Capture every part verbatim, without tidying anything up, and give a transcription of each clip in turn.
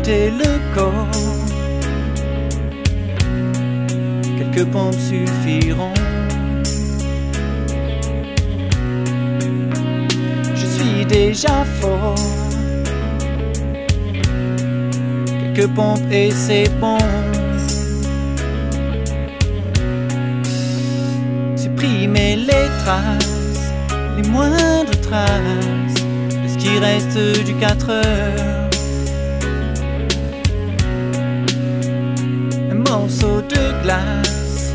vider le corps. Quelques pompes suffiront. Je suis déjà fort. Quelques pompes et c'est bon. Supprimer les traces, les moindres traces de ce qui reste du quatre heures. Un morceau de glace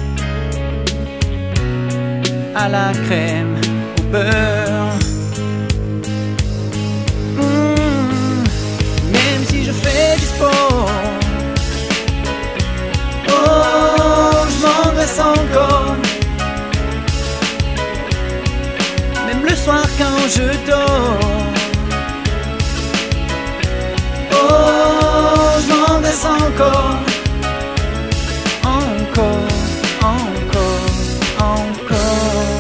à la crème au beurre. Mmh. Même si je fais du sport, oh, je m'engraisse encore. Même le soir quand je dors, oh, je m'engraisse encore. Encore, encore, encore.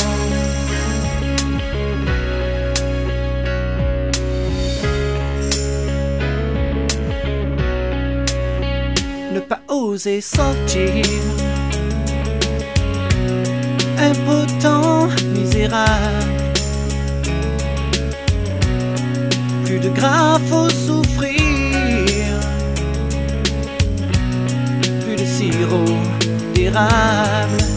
Ne pas oser sortir, impotent, misérable. Plus de gras, faut souffrir. Plus de sirop d'érable.